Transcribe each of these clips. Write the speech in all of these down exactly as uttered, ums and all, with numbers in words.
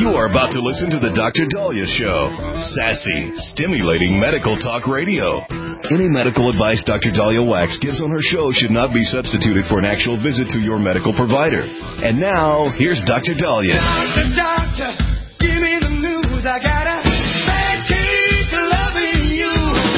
You are about to listen to the Doctor Daliah Show. Sassy, stimulating medical talk radio. Any medical advice Doctor Daliah Wax gives on her show should not be substituted for an actual visit to your medical provider. And now, here's Doctor Daliah. The doctor, give me the news. I got a bad case of loving you.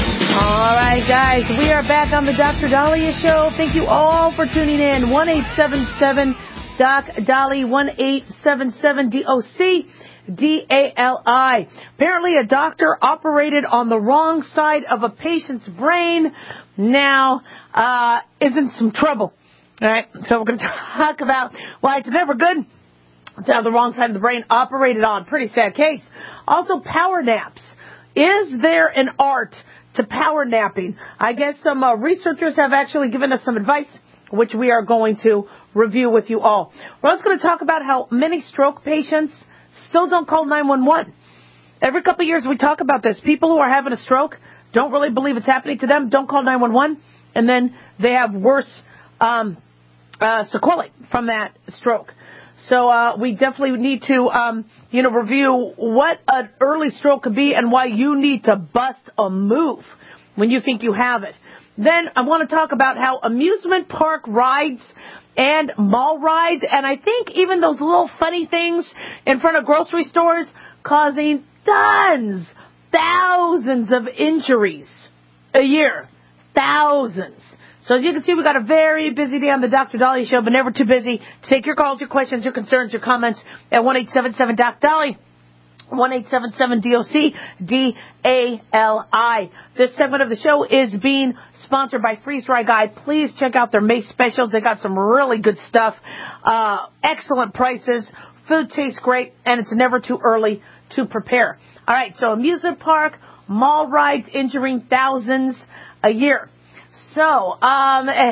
All right, guys, we are back on the Doctor Daliah Show. Thank you all for tuning in. one eight seven seven Doc Dali, one eight seven seven D O C D A L I. Apparently a doctor operated on the wrong side of a patient's brain. Now, uh, is in some trouble. All right, so we're going to talk about why it's never good to have the wrong side of the brain operated on. Pretty sad case. Also, power naps. Is there an art to power napping? I guess some uh, researchers have actually given us some advice, which we are going to review with you all. We're also going to talk about how many stroke patients still don't call nine one one. Every couple of years we talk about this. People who are having a stroke don't really believe it's happening to them, don't call nine one one, and then they have worse um, uh, sequelae from that stroke. So uh, we definitely need to, um, you know, review what an early stroke could be and why you need to bust a move when you think you have it. Then I want to talk about how amusement park rides and mall rides, and I think even those little funny things in front of grocery stores, causing tons, thousands of injuries a year. Thousands. So as you can see, we've got a very busy day on the Doctor Daliah Show, but never too busy to take your calls, your questions, your concerns, your comments at one eight seven seven Doc Dali. one eight seven seven D O C D A L I. This segment of the show is being sponsored by Freeze Dry Guide. Please check out their May specials. They got some really good stuff. Uh, excellent prices. Food tastes great, and it's never too early to prepare. All right, so amusement park, mall rides injuring thousands a year. So, um, uh,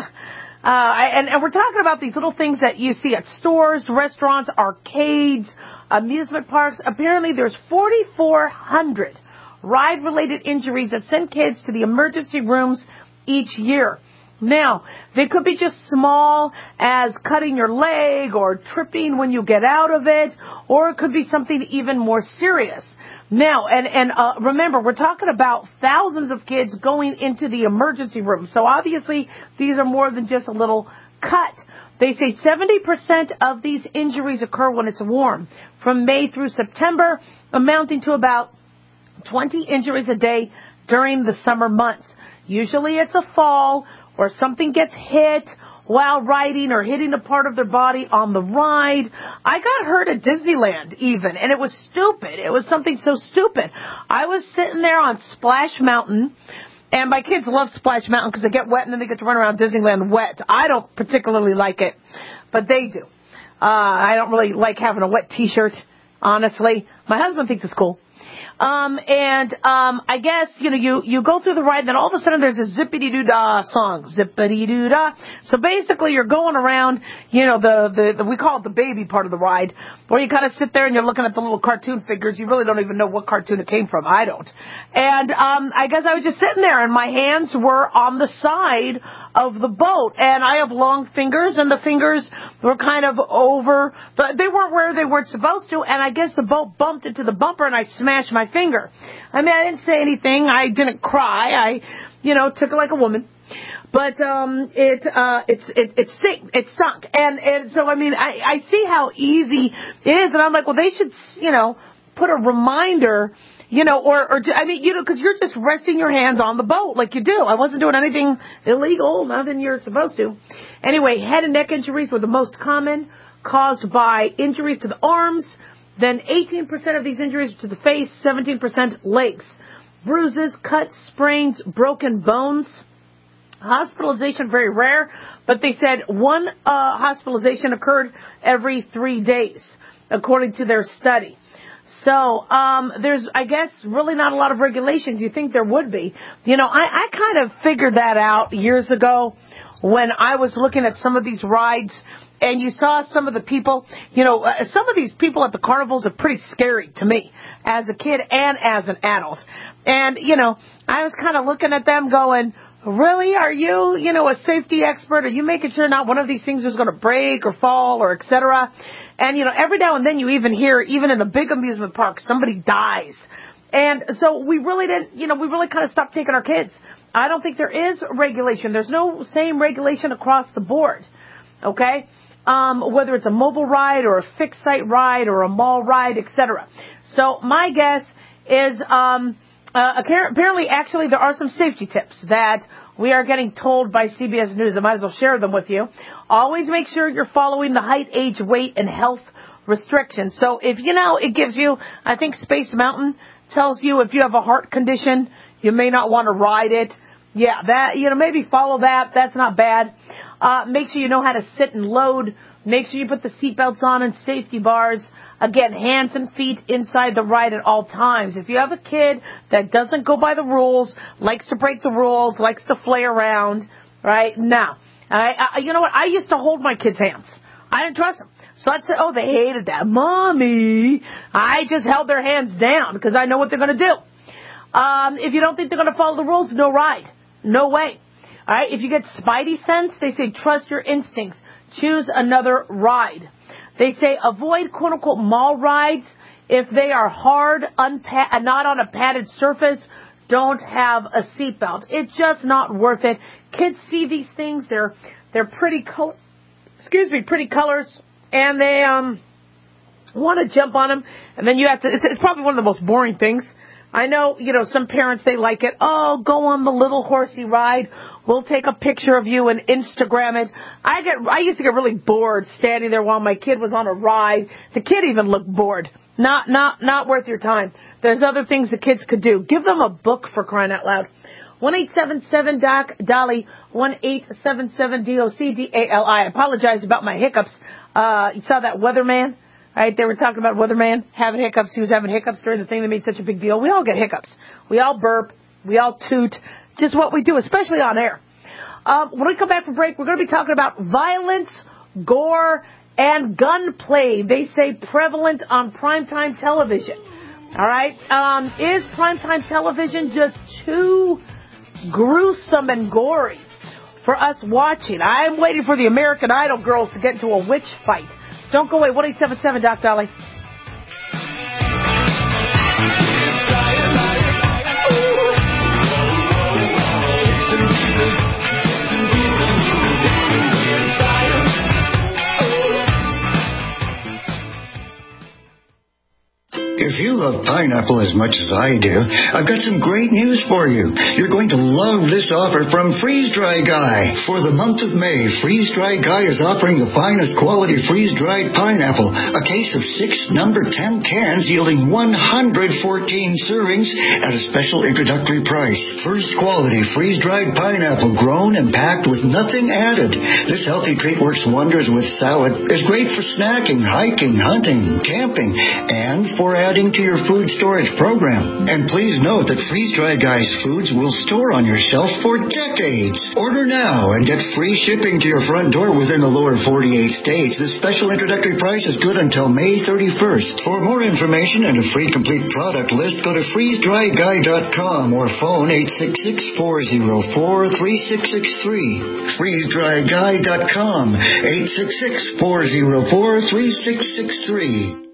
and, and we're talking about these little things that you see at stores, restaurants, arcades, amusement parks. Apparently there's forty-four hundred ride-related injuries that send kids to the emergency rooms each year. Now, they could be just small as cutting your leg or tripping when you get out of it, or it could be something even more serious. Now, and, and uh, remember, we're talking about thousands of kids going into the emergency room. So obviously, these are more than just a little cut. They say seventy percent of these injuries occur when it's warm, from May through September, amounting to about twenty injuries a day during the summer months. Usually it's a fall or something gets hit while riding or hitting a part of their body on the ride. I got hurt at Disneyland even, and it was stupid. It was something so stupid. I was sitting there on Splash Mountain, and my kids love Splash Mountain because they get wet and then they get to run around Disneyland wet. I don't particularly like it, but they do. Uh, I don't really like having a wet T-shirt, honestly. My husband thinks it's cool. Um, and, um, I guess, you know, you, you go through the ride, and then all of a sudden there's a zippity-doo-dah song. Zippity-doo-dah. So basically you're going around, you know, the, the, the, we call it the baby part of the ride, where you kind of sit there and you're looking at the little cartoon figures. You really don't even know what cartoon it came from. I don't. And, um, I guess I was just sitting there, and my hands were on the side of the boat, and I have long fingers, and the fingers were kind of over, but they weren't where they weren't supposed to, and I guess the boat bumped into the bumper, and I smashed my finger. I mean, I didn't say anything. I didn't cry. I, you know, took it like a woman. But um, it uh, it's it it stunk. It stunk. And and so I mean, I I see how easy it is, and I'm like, well, they should, you know, put a reminder, you know, or or I mean, you know, because you're just resting your hands on the boat like you do. I wasn't doing anything illegal, nothing you're supposed to. Anyway, head and neck injuries were the most common, caused by injuries to the arms. Then eighteen percent of these injuries to the face, seventeen percent legs. Bruises, cuts, sprains, broken bones. Hospitalization, very rare, but they said one uh, hospitalization occurred every three days, according to their study. So um, there's, I guess, really not a lot of regulations. You think there would be. You know, I, I kind of figured that out years ago when I was looking at some of these rides, and you saw some of the people, you know, uh, some of these people at the carnivals are pretty scary to me as a kid and as an adult. And, you know, I was kind of looking at them going, Really? Are you, you know, a safety expert? Are you making sure not one of these things is going to break or fall or et cetera? And, you know, every now and then you even hear, even in the big amusement parks, somebody dies. And so we really didn't, you know, we really kind of stopped taking our kids. I don't think there is regulation. There's no same regulation across the board, okay? Um, whether it's a mobile ride or a fixed site ride or a mall ride, et cetera. So my guess is um, uh, apparently, actually, there are some safety tips that we are getting told by C B S News. I might as well share them with you. Always make sure you're following the height, age, weight, and health restrictions. So if, you know, it gives you, I think Space Mountain tells you if you have a heart condition, you may not want to ride it. Yeah, that, you know, maybe follow that. That's not bad. Uh, make sure you know how to sit and load. Make sure you put the seatbelts on and safety bars. Again, hands and feet inside the ride at all times. If you have a kid that doesn't go by the rules, likes to break the rules, likes to flay around, right? No. I, I, you know what? I used to hold my kids' hands. I didn't trust them. So I'd say, oh, they hated that. Mommy. I just held their hands down because I know what they're going to do. Um, if you don't think they're going to follow the rules, no ride. No way. All right. If you get spidey sense, they say trust your instincts. Choose another ride. They say avoid quote-unquote mall rides if they are hard, unpa- not on a padded surface. Don't have a seatbelt. It's just not worth it. Kids see these things. They're they're pretty color. Excuse me, pretty colors, and they um want to jump on them. And then you have to. It's, it's probably one of the most boring things. I know, you know, some parents, they like it. Oh, go on the little horsey ride. We'll take a picture of you and Instagram it. I get, I used to get really bored standing there while my kid was on a ride. The kid even looked bored. Not, not, not worth your time. There's other things the kids could do. Give them a book, for crying out loud. one eight seven seven D O C D A L I, one eight seven seven D O C D A L I. I apologize about my hiccups. Uh, you saw that weatherman? Right, they were talking about weatherman having hiccups. He was having hiccups during the thing that made such a big deal. We all get hiccups. We all burp. We all toot. Just what we do, especially on air. Um, when we come back from break, we're going to be talking about violence, gore, and gunplay. They say prevalent on primetime television. All right? Um, is primetime television just too gruesome and gory for us watching? I'm waiting for the American Idol girls to get into a witch fight. Don't go away. one eight seven seven D O C D A L I. If you love pineapple as much as I do, I've got some great news for you. You're going to love this offer from Freeze Dry Guy. For the month of May, Freeze Dry Guy is offering the finest quality freeze-dried pineapple, a case of six number ten cans yielding one hundred fourteen servings at a special introductory price. First quality freeze-dried pineapple grown and packed with nothing added. This healthy treat works wonders with salad. It's great for snacking, hiking, hunting, camping, and for adding to your food storage program. And please note that Freeze Dry Guy's foods will store on your shelf for decades. Order now and get free shipping to your front door within the lower forty-eight states. This special introductory price is good until May thirty-first. For more information and a free complete product list, go to freeze dry guy dot com or phone eight six six, four zero four, three six six three. freeze dry guy dot com, eight six six, four zero four, three six six three.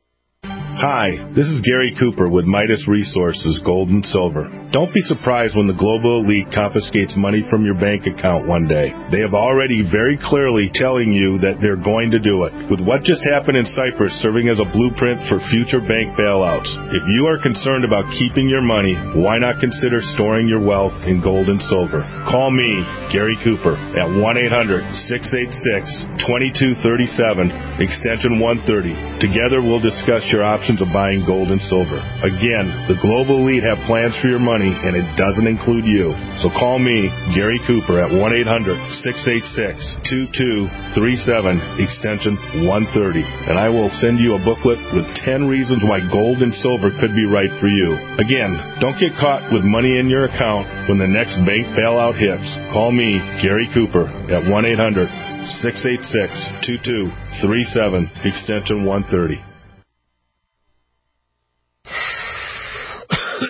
Hi, this is Gary Cooper with Midas Resources, Gold and Silver. Don't be surprised when the global elite confiscates money from your bank account one day. They have already very clearly telling you that they're going to do it. With what just happened in Cyprus serving as a blueprint for future bank bailouts, if you are concerned about keeping your money, why not consider storing your wealth in gold and silver? Call me, Gary Cooper, at one eight hundred, six eight six, two two three seven, extension one thirty. Together we'll discuss your options of buying gold and silver. Again, the global elite have plans for your money, and it doesn't include you. So call me, Gary Cooper, at one eight hundred, six eight six, two two three seven, extension one thirty, and I will send you a booklet with ten reasons why gold and silver could be right for you. Again, don't get caught with money in your account when the next bank bailout hits. Call me, Gary Cooper, at one eight hundred, six eight six, two two three seven, extension one thirty.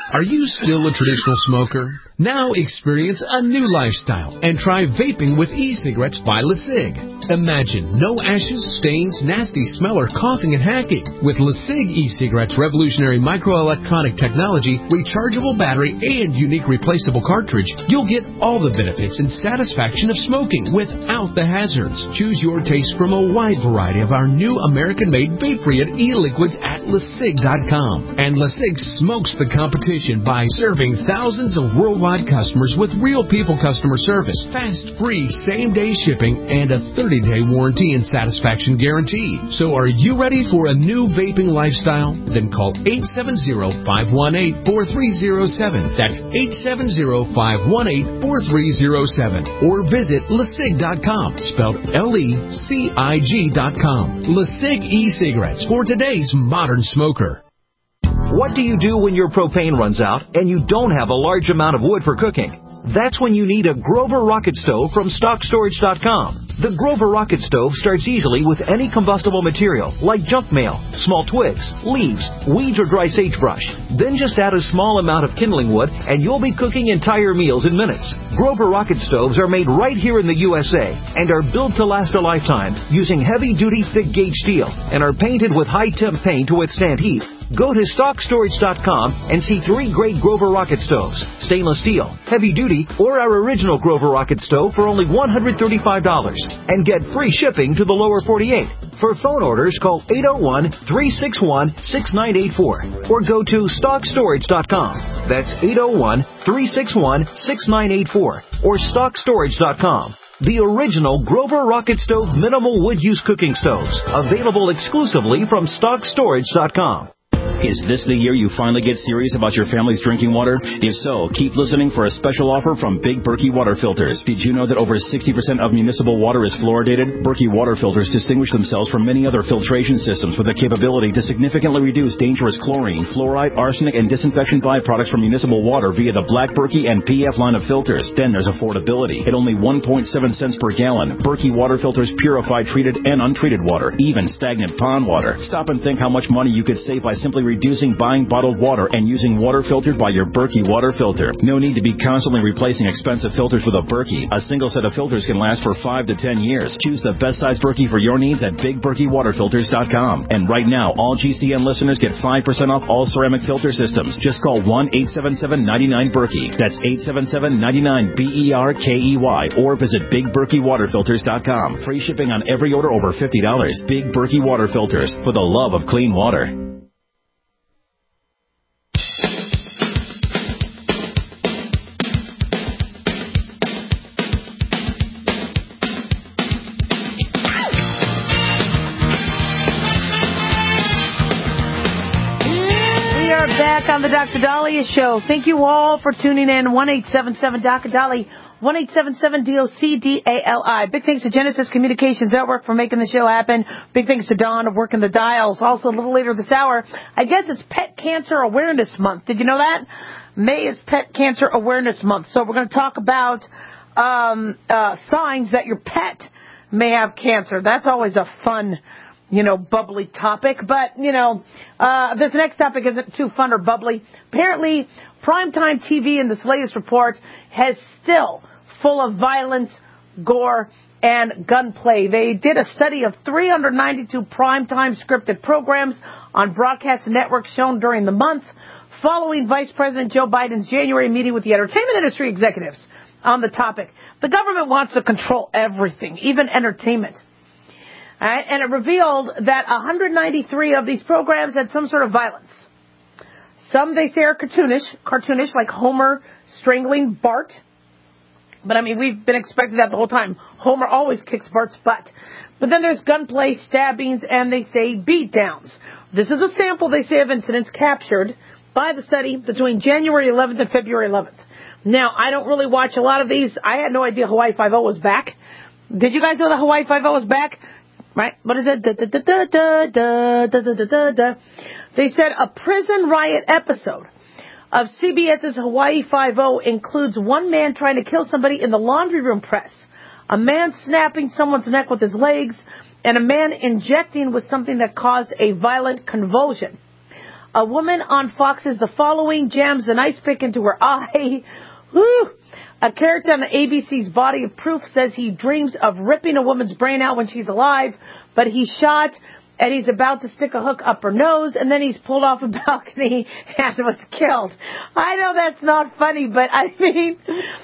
Are you still a traditional smoker? Now experience a new lifestyle and try vaping with e-cigarettes by LeSig. Imagine no ashes, stains, nasty smell, or coughing and hacking. With LeSig e-cigarettes' revolutionary microelectronic technology, rechargeable battery, and unique replaceable cartridge, you'll get all the benefits and satisfaction of smoking without the hazards. Choose your taste from a wide variety of our new American-made vape-free e-liquids at LeSig dot com. And LeSig smokes the competition by serving thousands of worldwide customers with real people customer service, fast, free, same-day shipping, and a thirty-day warranty and satisfaction guarantee. So are you ready for a new vaping lifestyle? Then call eight seven zero, five one eight, four three zero seven. That's eight seven zero, five one eight, four three zero seven. Or visit LeSig dot com, spelled L E C I G dot com. LeSig e-cigarettes for today's modern smoker. What do you do when your propane runs out and you don't have a large amount of wood for cooking? That's when you need a Grover Rocket Stove from stock storage dot com. The Grover Rocket Stove starts easily with any combustible material like junk mail, small twigs, leaves, weeds, or dry sagebrush. Then just add a small amount of kindling wood and you'll be cooking entire meals in minutes. Grover Rocket Stoves are made right here in the U S A and are built to last a lifetime using heavy-duty thick-gauge steel and are painted with high-temp paint to withstand heat. Go to stock storage dot com and see three great Grover Rocket Stoves, stainless steel, heavy-duty, or our original Grover Rocket Stove for only one hundred thirty-five dollars. And get free shipping to the lower forty-eight. For phone orders, call eight oh one, three six one, six nine eight four or go to stock storage dot com. That's eight oh one, three six one, six nine eight four or stock storage dot com. The original Grover Rocket Stove minimal wood use cooking stoves, available exclusively from stock storage dot com. Is this the year you finally get serious about your family's drinking water? If so, keep listening for a special offer from Big Berkey Water Filters. Did you know that over sixty percent of municipal water is fluoridated? Berkey Water Filters distinguish themselves from many other filtration systems with the capability to significantly reduce dangerous chlorine, fluoride, arsenic, and disinfection byproducts from municipal water via the Black Berkey and P F line of filters. Then there's affordability. At only one point seven cents per gallon, Berkey Water Filters purify treated and untreated water, even stagnant pond water. Stop and think how much money you could save by simply reducing buying bottled water and using water filtered by your Berkey water filter. No need to be constantly replacing expensive filters with a Berkey. A single set of filters can last for five to ten years. Choose the best size Berkey for your needs at big berkey water filters dot com. And right now, all G C N listeners get five percent off all ceramic filter systems. Just call one eight seven seven, nine nine, Berkey. That's eight seven seven, nine nine, B E R K E Y. Or visit big berkey water filters dot com. Free shipping on every order over fifty dollars. Big Berkey Water Filters, for the love of clean water. Back on the Doctor Dahlia Show. Thank you all for tuning in. one eight seven seven D O C Dali, one eight seven seven D O C D A L I. Big thanks to Genesis Communications Network for making the show happen. Big thanks to Dawn of working the dials. Also, a little later this hour, I guess it's Pet Cancer Awareness Month. Did you know that? May is Pet Cancer Awareness Month. So we're going to talk about um, uh, signs that your pet may have cancer. That's always a fun you know, bubbly topic. But, you know, uh, this next topic isn't too fun or bubbly. Apparently, primetime T V in this latest report has still full of violence, gore, and gunplay. They did a study of three hundred ninety-two primetime scripted programs on broadcast networks shown during the month, following Vice President Joe Biden's January meeting with the entertainment industry executives on the topic. The government wants to control everything, even entertainment. All right, and it revealed that one hundred ninety-three of these programs had some sort of violence. Some, they say, are cartoonish, cartoonish, like Homer strangling Bart. But, I mean, we've been expecting that the whole time. Homer always kicks Bart's butt. But then there's gunplay, stabbings, and they say beatdowns. This is a sample, they say, of incidents captured by the study between January eleventh and February eleventh. Now, I don't really watch a lot of these. I had no idea Hawaii Five-O was back. Did you guys know that Hawaii Five-O was back? Right? What is it? Da, da, da, da, da, da, da, da, da. They said a prison riot episode of CBS's Hawaii Five-O includes one man trying to kill somebody in the laundry room press, a man snapping someone's neck with his legs, and a man injecting with something that caused a violent convulsion. A woman on Fox says the following, jams an ice pick into her eye. Woo! A character on the A B C's Body of Proof says he dreams of ripping a woman's brain out when she's alive, but he's shot and he's about to stick a hook up her nose, and then he's pulled off a balcony and was killed. I know that's not funny, but I mean,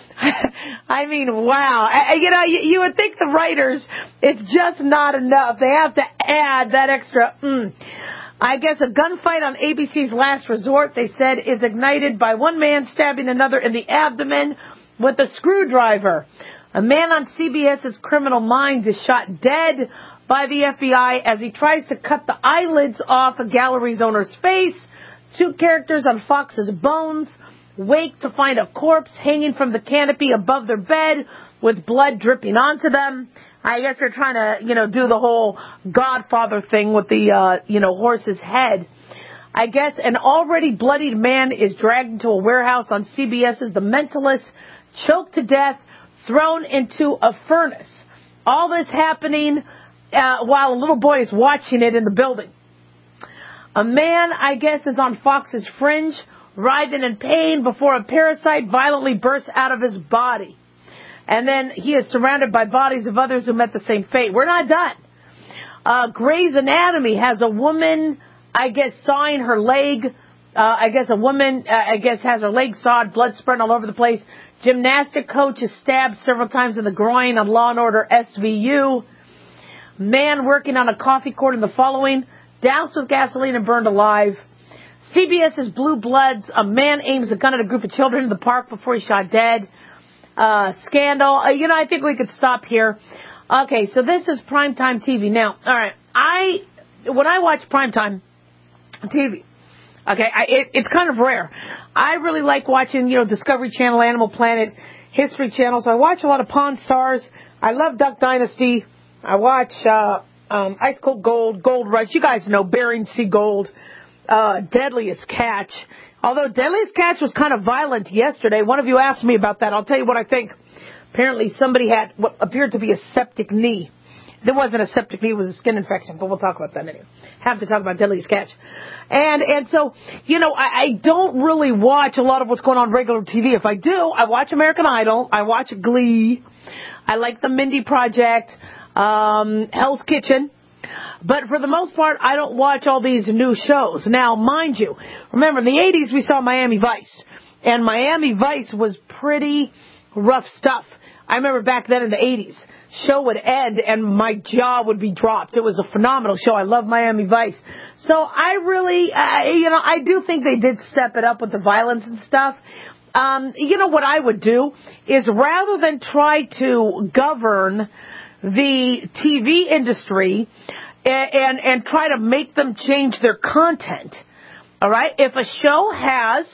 I mean, wow. I, you know, you, you would think the writers, it's just not enough. They have to add that extra, mm. I guess a gunfight on A B C's Last Resort, they said, is ignited by one man stabbing another in the abdomen with a screwdriver. A man on CBS's Criminal Minds is shot dead by the F B I as he tries to cut the eyelids off a gallery's owner's face. Two characters on Fox's Bones wake to find a corpse hanging from the canopy above their bed with blood dripping onto them. I guess they're trying to, you know, do the whole Godfather thing with the, uh, you know, horse's head. I guess an already bloodied man is dragged into a warehouse on CBS's The Mentalist, choked to death, thrown into a furnace. All this happening uh, while a little boy is watching it in the building. A man, I guess, is on Fox's Fringe, writhing in pain before a parasite violently bursts out of his body. And then he is surrounded by bodies of others who met the same fate. We're not done. Uh, Grey's Anatomy has a woman, I guess, sawing her leg. Uh, I guess a woman, uh, I guess, has her leg sawed, blood spurting all over the place. Gymnastic coach is stabbed several times in the groin on Law and Order S V U. Man working on a coffee court in the following, doused with gasoline and burned alive. CBS's Blue Bloods, a man aims a gun at a group of children in the park before he's shot dead. Uh, scandal. Uh, you know, I think we could stop here. Okay, so this is primetime T V. Now, all right, I, when I watch primetime T V, okay, I, it, it's kind of rare. I really like watching, you know, Discovery Channel, Animal Planet, History Channel, so I watch a lot of Pawn Stars. I love Duck Dynasty. I watch uh, um, Ice Cold Gold, Gold Rush. You guys know Bering Sea Gold, uh, Deadliest Catch. Although Deadliest Catch was kind of violent yesterday. One of you asked me about that. I'll tell you what I think. Apparently somebody had what appeared to be a septic knee. There wasn't a septic knee, it was a skin infection, but we'll talk about that anyway. Have to talk about Deadliest Catch. And and so, you know, I, I don't really watch a lot of what's going on regular T V. If I do, I watch American Idol, I watch Glee, I like the Mindy Project, um, Hell's Kitchen. But for the most part, I don't watch all these new shows. Now, mind you, remember in the eighties we saw Miami Vice. And Miami Vice was pretty rough stuff. I remember back then in the eighties, show would end and my jaw would be dropped. It was a phenomenal show. I love Miami Vice. So I really, uh, you know, I do think they did step it up with the violence and stuff. Um, you know, what I would do is rather than try to govern the T V industry and, and, and try to make them change their content, all right, if a show has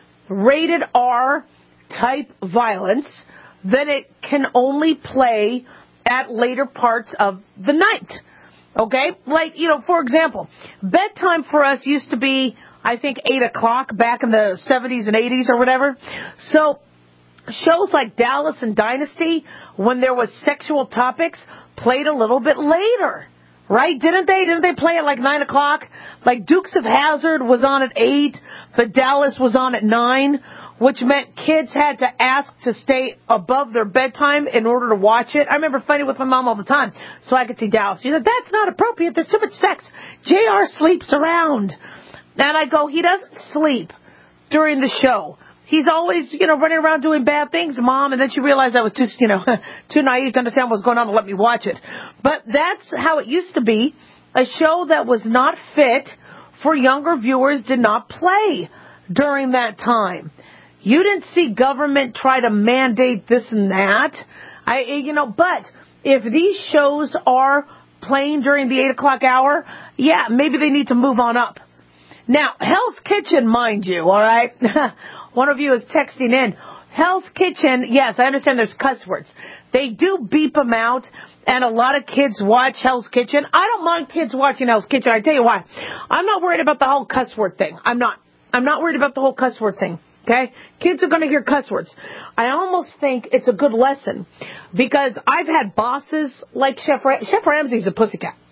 rated R type violence, then it can only play at later parts of the night. Okay? Like, you know, for example, bedtime for us used to be, I think, eight o'clock back in the seventies and eighties or whatever. So shows like Dallas and Dynasty, when there was sexual topics, played a little bit later. Right? Didn't they? Didn't they play at like nine o'clock? Like Dukes of Hazzard was on at eight, but Dallas was on at nine, which meant kids had to ask to stay above their bedtime in order to watch it. I remember fighting with my mom all the time so I could see Dallas. She said, that's not appropriate. There's too much sex. J R sleeps around. And I go, he doesn't sleep during the show. He's always, you know, running around doing bad things, Mom. And then she realized I was too, you know, too naive to understand what was going on to let me watch it. But that's how it used to be. A show that was not fit for younger viewers did not play during that time. You didn't see government try to mandate this and that. I, you know, but if these shows are playing during the eight o'clock hour, yeah, maybe they need to move on up. Now, Hell's Kitchen, mind you, all right? One of you is texting in. Hell's Kitchen, yes, I understand there's cuss words. They do beep them out, and a lot of kids watch Hell's Kitchen. I don't mind kids watching Hell's Kitchen. I tell you why. I'm not worried about the whole cuss word thing. I'm not. I'm not worried about the whole cuss word thing. Okay? Kids are going to hear cuss words. I almost think it's a good lesson because I've had bosses like Chef Ram- Chef Ramsay's a pussycat.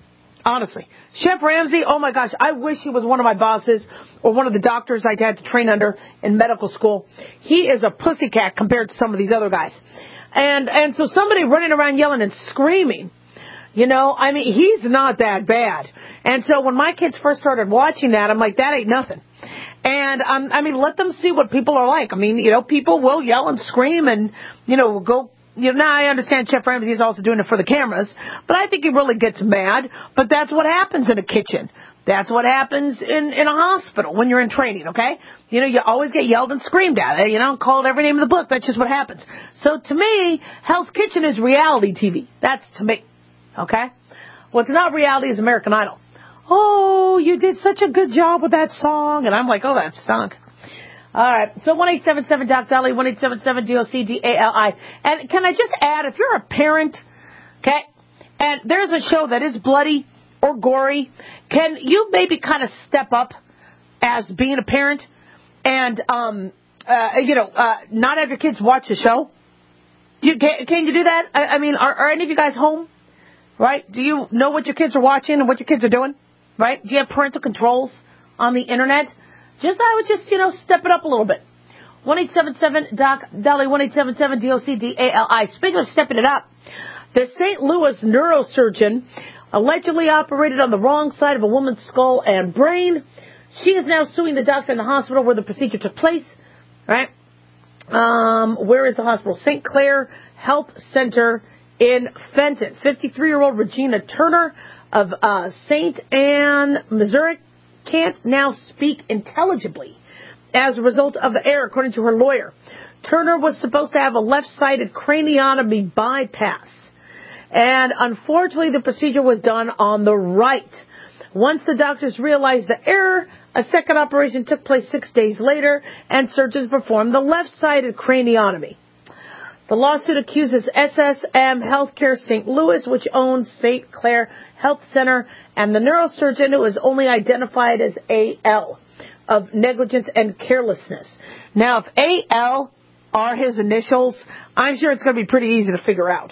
Honestly. Chef Ramsay, oh my gosh, I wish he was one of my bosses or one of the doctors I had to train under in medical school. He is a pussycat compared to some of these other guys. And and so somebody running around yelling and screaming, you know, I mean, he's not that bad. And so when my kids first started watching that, I'm like, that ain't nothing. And, um, I mean, let them see what people are like. I mean, you know, people will yell and scream and, you know, go. You know, now I understand Chef Ramsay is also doing it for the cameras, but I think he really gets mad. But that's what happens in a kitchen. That's what happens in, in a hospital when you're in training, okay? You know, you always get yelled and screamed at. You know, called every name of the book. That's just what happens. So to me, Hell's Kitchen is reality T V. That's to me, okay? What's not reality is American Idol. Oh, you did such a good job with that song. And I'm like, oh, that stunk. All right, so one eight seven seven Doc Dolly, one eight seven seven D O C D A L I. And can I just add, if you're a parent, okay, and there's a show that is bloody or gory, can you maybe kind of step up as being a parent and, um, uh, you know, uh, not have your kids watch the show? You, can, can you do that? I, I mean, are, are any of you guys home, right? Do you know what your kids are watching and what your kids are doing, right? Do you have parental controls on the Internet? Just, I would just, you know, step it up a little bit. one eight seven seven Doc Dolly, one eight seven seven D O C D A L I. Speaking of stepping it up, the Saint Louis neurosurgeon allegedly operated on the wrong side of a woman's skull and brain. She is now suing the doctor in the hospital where the procedure took place, right? Um, where is the hospital? Saint Clair Health Center in Fenton. fifty-three-year-old Regina Turner of uh, Saint Anne, Missouri, can't now speak intelligibly as a result of the error, according to her lawyer. Turner was supposed to have a left-sided craniotomy bypass. And unfortunately, the procedure was done on the right. Once the doctors realized the error, a second operation took place six days later, and surgeons performed the left-sided craniotomy. The lawsuit accuses S S M Healthcare Saint Louis, which owns Saint Clair Health Center, and the neurosurgeon, who is only identified as A L, of negligence and carelessness. Now, if A L are his initials, I'm sure it's going to be pretty easy to figure out.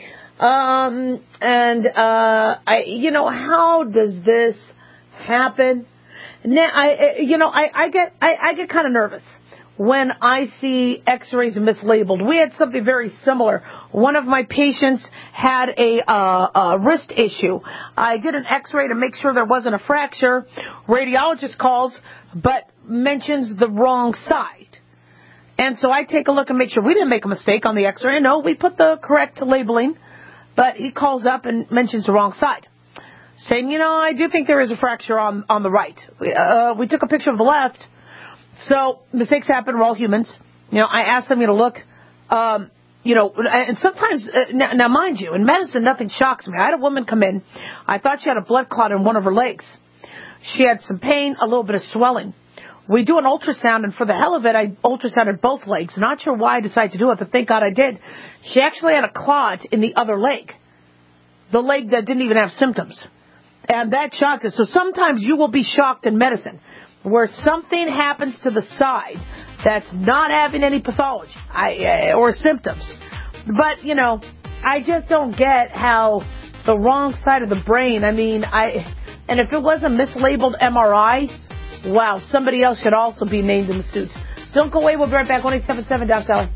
Um, and, uh, I, you know, how does this happen? Now, I, you know, I, I get, I, I get kind of nervous when I see x-rays mislabeled. We had something very similar. One of my patients had a, uh, a wrist issue. I did an x-ray to make sure there wasn't a fracture. Radiologist calls, but mentions the wrong side. And so I take a look and make sure we didn't make a mistake on the x-ray. No, we put the correct labeling, but he calls up and mentions the wrong side, saying, you know, I do think there is a fracture on, on the right. Uh, we took a picture of the left. So mistakes happen. We're all humans. You know, I asked them, you know, look, um, you know, and sometimes, uh, now, now, mind you, in medicine, nothing shocks me. I had a woman come in. I thought she had a blood clot in one of her legs. She had some pain, a little bit of swelling. We do an ultrasound, and for the hell of it, I ultrasounded both legs. Not sure why I decided to do it, but thank God I did. She actually had a clot in the other leg, the leg that didn't even have symptoms. And that shocked us. So sometimes you will be shocked in medicine, where something happens to the side that's not having any pathology I, uh, or symptoms. But, you know, I just don't get how the wrong side of the brain, I mean, I, and if it was a mislabeled M R I, wow, somebody else should also be named in the suit. Don't go away. We'll be right back. one eight seven seven Doc Dolly.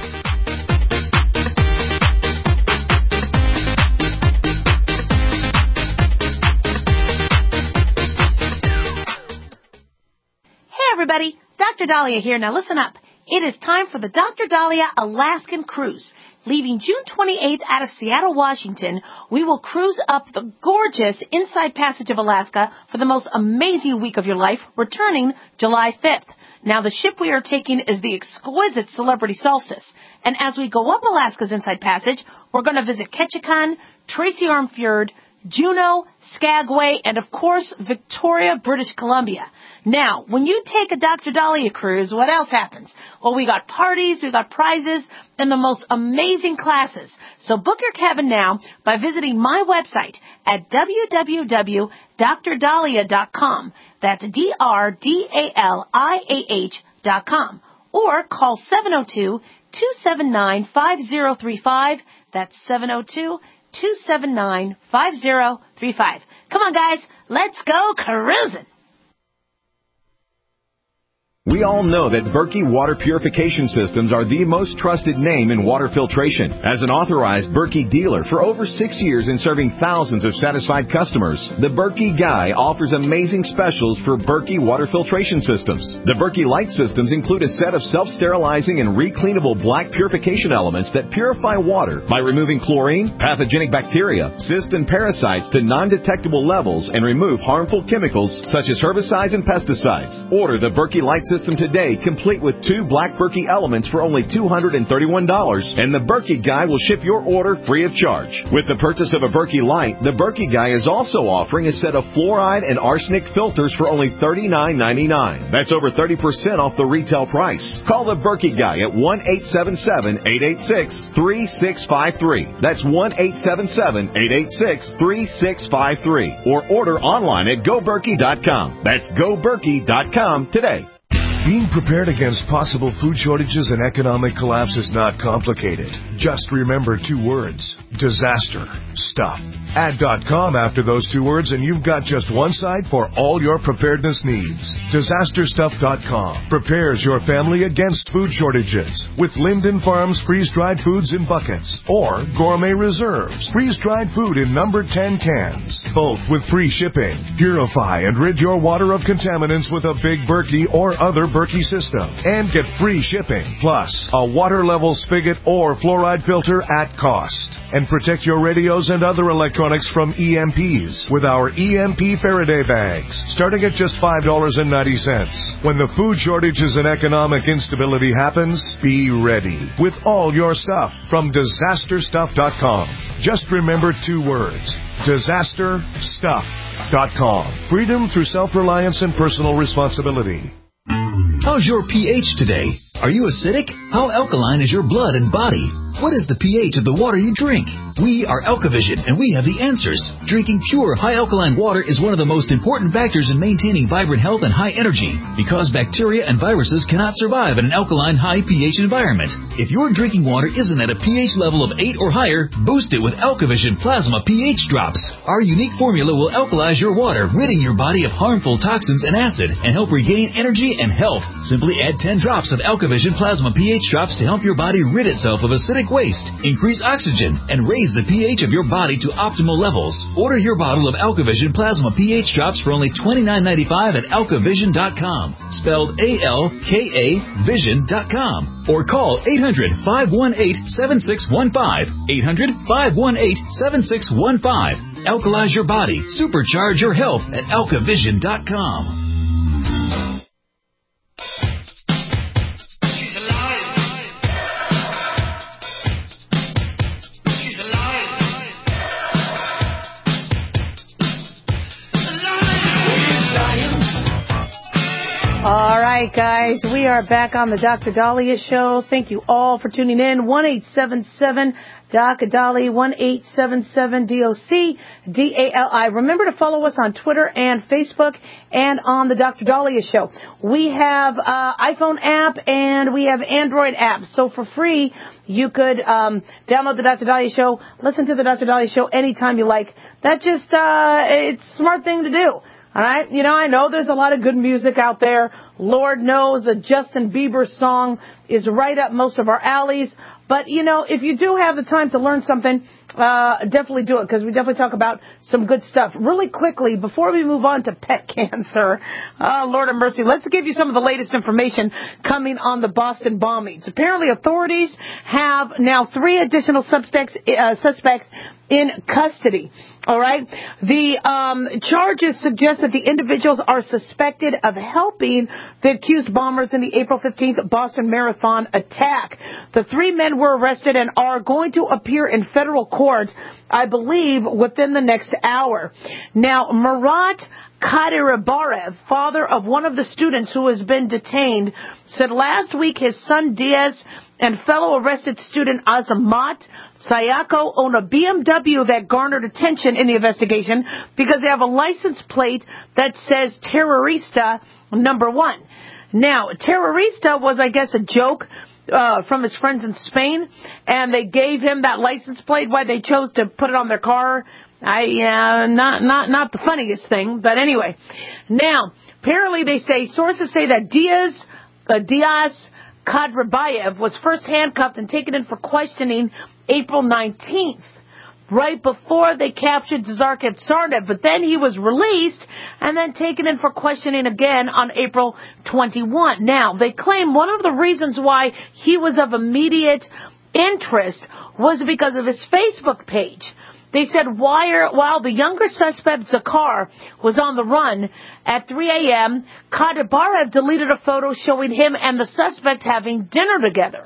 Everybody, Doctor Dahlia here. Now listen up. It is time for the Doctor Dahlia Alaskan Cruise. Leaving June twenty-eighth out of Seattle, Washington, we will cruise up the gorgeous Inside Passage of Alaska for the most amazing week of your life, returning July fifth. Now, the ship we are taking is the exquisite Celebrity Solstice. And as we go up Alaska's Inside Passage, we're going to visit Ketchikan, Tracy Arm Fjord, Juneau, Skagway, and of course, Victoria, British Columbia. Now, when you take a Doctor Dahlia cruise, what else happens? Well, we got parties, we got prizes, and the most amazing classes. So book your cabin now by visiting my website at w w w dot dr dahlia dot com. That's D R D A L I A H dot com. Or call seven oh two, two seven nine, five oh three five. That's seven oh two, two seven nine, five zero three five. Come on, guys. Let's go cruising. We all know that Berkey Water Purification Systems are the most trusted name in water filtration. As an authorized Berkey dealer for over six years and serving thousands of satisfied customers, the Berkey Guy offers amazing specials for Berkey Water Filtration Systems. The Berkey Light Systems include a set of self-sterilizing and recleanable black purification elements that purify water by removing chlorine, pathogenic bacteria, cysts, and parasites to non-detectable levels and remove harmful chemicals such as herbicides and pesticides. Order the Berkey Light Systems System today, complete with two black Berkey elements for only two hundred thirty-one dollars, and the Berkey Guy will ship your order free of charge. With the purchase of a Berkey Light, the Berkey Guy is also offering a set of fluoride and arsenic filters for only thirty-nine ninety-nine. That's over thirty percent off the retail price. Call the Berkey Guy at one eight seven seven, eight eight six, three six five three. That's one eight seven seven, eight eight six, three six five three. Or order online at go berkey dot com. That's go berkey dot com today. Being prepared against possible food shortages and economic collapse is not complicated. Just remember two words: disaster stuff. Add .com after those two words and you've got just one site for all your preparedness needs. disaster stuff dot com prepares your family against food shortages with Linden Farms freeze-dried foods in buckets or Gourmet Reserves freeze-dried food in number ten cans, both with free shipping. Purify and rid your water of contaminants with a Big Berkey or other Berkey system and get free shipping, plus a water level spigot or fluoride filter at cost. And protect your radios and other electronics from E M Ps with our E M P Faraday bags, starting at just five dollars and ninety cents. When the food shortages and economic instability happens, be ready with all your stuff from disaster stuff dot com. Just remember two words: disaster stuff dot com. Freedom through self-reliance and personal responsibility. How's your pH today? Are you acidic? How alkaline is your blood and body? What is the pH of the water you drink? We are AlkaVision, and we have the answers. Drinking pure, high alkaline water is one of the most important factors in maintaining vibrant health and high energy, because bacteria and viruses cannot survive in an alkaline, high pH environment. If your drinking water isn't at a pH level of eight or higher, boost it with AlkaVision Plasma pH Drops. Our unique formula will alkalize your water, ridding your body of harmful toxins and acid, and help regain energy and health. Simply add ten drops of AlkaVision Plasma pH Drops to help your body rid itself of acidic waste, increase oxygen, and raise the pH of your body to optimal levels. Order your bottle of AlkaVision Plasma pH Drops for only twenty-nine ninety-five at alka vision dot com, spelled A L K A vision dot com, or call eight hundred, five one eight, seven six one five, eight hundred, five one eight, seven six one five. Alkalize your body, supercharge your health at alka vision dot com. All right, guys, we are back on the Doctor Dahlia Show. Thank you all for tuning in. one eight seven seven Doc Dali, one eight seven seven D O C D A L I. Remember to follow us on Twitter and Facebook and on the Doctor Dahlia Show. We have uh iPhone app and we have Android app. So for free, you could um download the Doctor Dahlia Show, listen to the Doctor Dahlia Show anytime you like. That just, uh it's a smart thing to do. All right, you know, I know there's a lot of good music out there. Lord knows a Justin Bieber song is right up most of our alleys. But, you know, if you do have the time to learn something, uh, definitely do it, because we definitely talk about some good stuff. Really quickly, before we move on to pet cancer, oh, Lord have mercy, let's give you some of the latest information coming on the Boston bombings. Apparently, authorities have now three additional suspects, uh, suspects in custody. All right. The um, charges suggest that the individuals are suspected of helping the accused bombers in the April fifteenth Boston Marathon attack. The three men were arrested and are going to appear in federal court, I believe, within the next hour. Now, Murat Kadirabarev, father of one of the students who has been detained, said last week his son Diaz and fellow arrested student Azamat Sayako own a B M W that garnered attention in the investigation because they have a license plate that says Terrorista number one. Now, Terrorista was, I guess, a joke uh, from his friends in Spain, and they gave him that license plate. Why they chose to put it on their car, I uh, not not not the funniest thing. But anyway, now apparently they say sources say that Diaz uh, Diaz Kadrabayev was first handcuffed and taken in for questioning April nineteenth. Right before they captured Zarkev Tsarnev, but then he was released and then taken in for questioning again on April twenty-first. Now, they claim one of the reasons why he was of immediate interest was because of his Facebook page. They said while the younger suspect, Zakar, was on the run at three a.m., Kadrabayev deleted a photo showing him and the suspect having dinner together.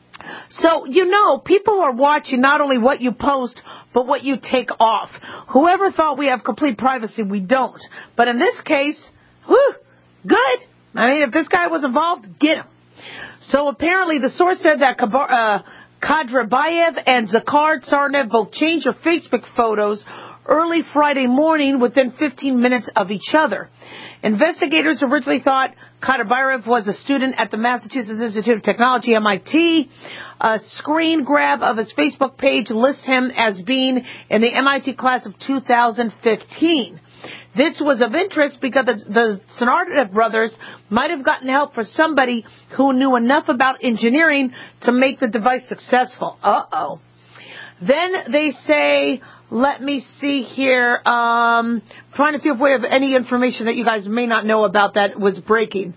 So, you know, people are watching not only what you post, but what you take off. Whoever thought we have complete privacy, we don't. But in this case, whew, good. I mean, if this guy was involved, get him. So apparently the source said that uh, Kadrabayev and Zakar Tsarnev both changed their Facebook photos early Friday morning within fifteen minutes of each other. Investigators originally thought Kadrabayev was a student at the Massachusetts Institute of Technology, M I T. A screen grab of his Facebook page lists him as being in the M I T class of two thousand fifteen. This was of interest because the, the Tsarnev brothers might have gotten help for somebody who knew enough about engineering to make the device successful. Uh-oh. Then they say, let me see here, um, trying to see if we have any information that you guys may not know about that was breaking.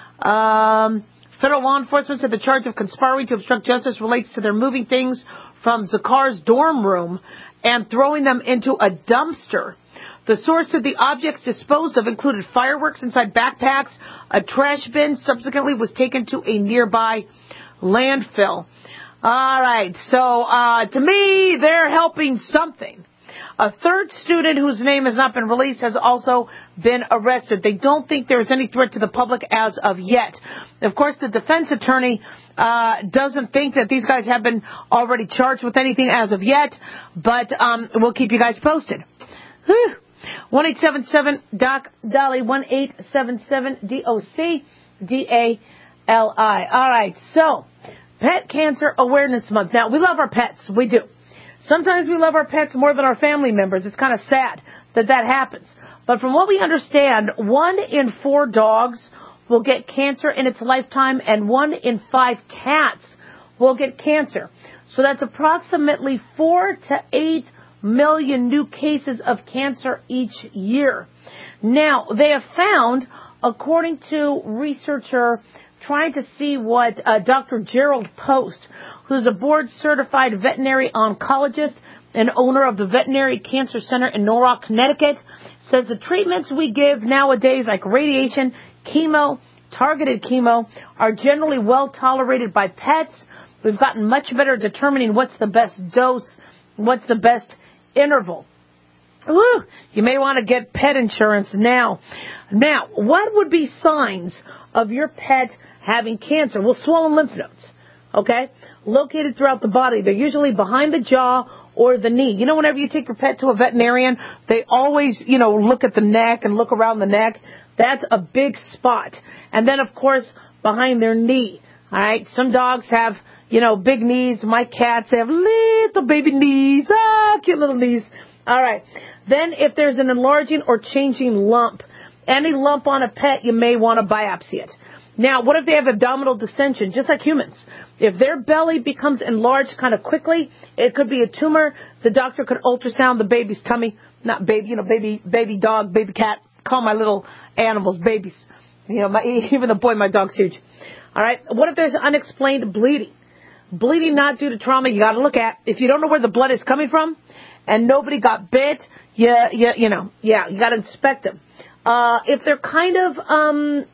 Um, federal law enforcement said the charge of conspiring to obstruct justice relates to their moving things from Zakar's dorm room and throwing them into a dumpster. The source said the objects disposed of included fireworks inside backpacks. A trash bin subsequently was taken to a nearby landfill. All right, so uh, to me, they're helping something. A third student whose name has not been released has also been arrested. They don't think there is any threat to the public as of yet. Of course, the defense attorney uh, doesn't think that these guys have been already charged with anything as of yet, but um, we'll keep you guys posted. Whew. one eight seven seven D O C D A L I, one eight seven seven D O C D A L I. All right, so Pet Cancer Awareness Month. Now, we love our pets. We do. Sometimes we love our pets more than our family members. It's kind of sad that that happens. But from what we understand, one in four dogs will get cancer in its lifetime, and one in five cats will get cancer. So that's approximately four to eight million new cases of cancer each year. Now, they have found, according to researcher trying to see what uh, Doctor Gerald Post, who's a board-certified veterinary oncologist and owner of the Veterinary Cancer Center in Norwalk, Connecticut, says the treatments we give nowadays, like radiation, chemo, targeted chemo, are generally well tolerated by pets. We've gotten much better at determining what's the best dose, what's the best interval. Woo! You may want to get pet insurance now. Now, what would be signs of your pet having cancer? Well, swollen lymph nodes, okay? Located throughout the body. They're usually behind the jaw or the knee. You know, whenever you take your pet to a veterinarian, they always, you know, look at the neck and look around the neck. That's a big spot. And then, of course, behind their knee, all right? Some dogs have, you know, big knees. My cats have little baby knees. Ah, cute little knees. All right. Then if there's an enlarging or changing lump, any lump on a pet, you may want to biopsy it. Now, what if they have abdominal distension, just like humans? If their belly becomes enlarged kind of quickly, it could be a tumor. The doctor could ultrasound the baby's tummy. Not baby, you know, baby, baby dog, baby cat. Call my little animals babies. You know, my, even the boy, my dog's huge. All right. What if there's unexplained bleeding? Bleeding not due to trauma, you got to look at. If you don't know where the blood is coming from and nobody got bit, yeah, yeah, you know, yeah, you got to inspect them. Uh, if they're kind of, um,